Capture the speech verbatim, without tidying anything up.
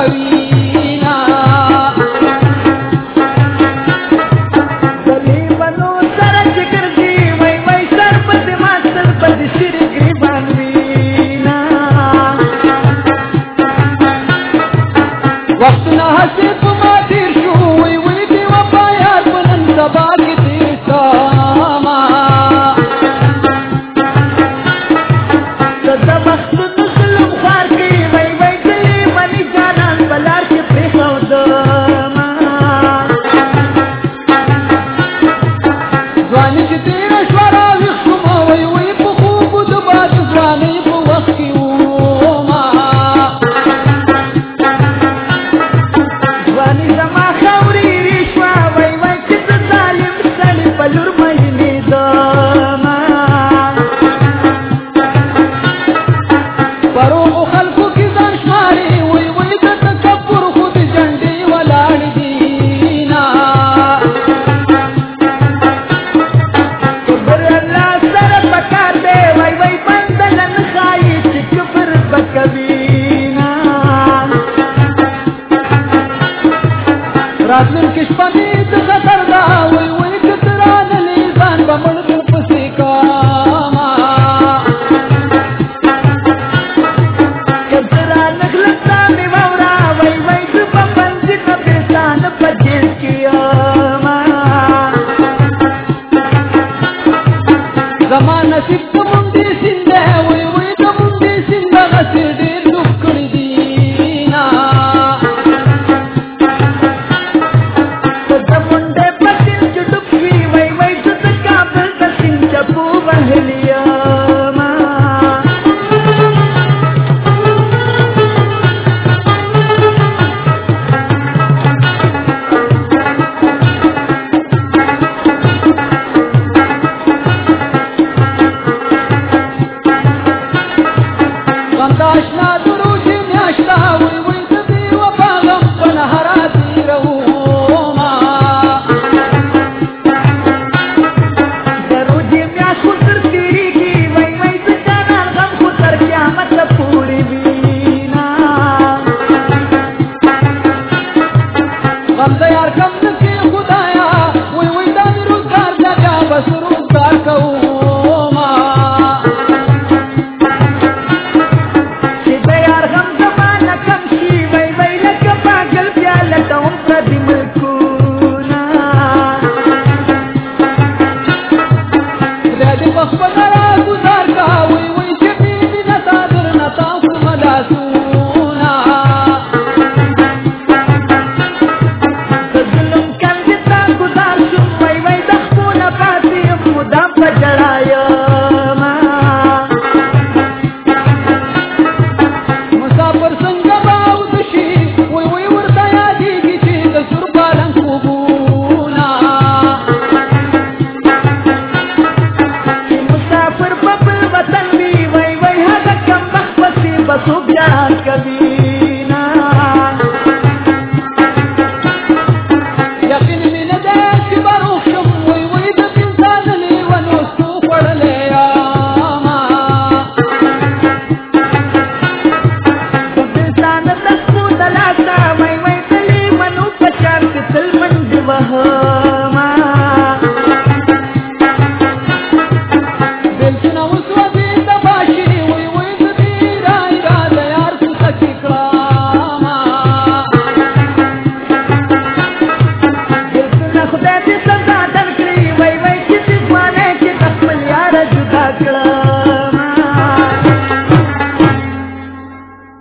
وینا دلی بنو سره چې ګرځي وای وای سر پد ما سر پد شیر گریبان وینا وقت نه حسب ما تیر شو وی وی دی وفایات بلند سبا کی تیر ساما د وخت ظلم خار کی وای وای دلی منی جانان بلار کې پرې خو ځوان چې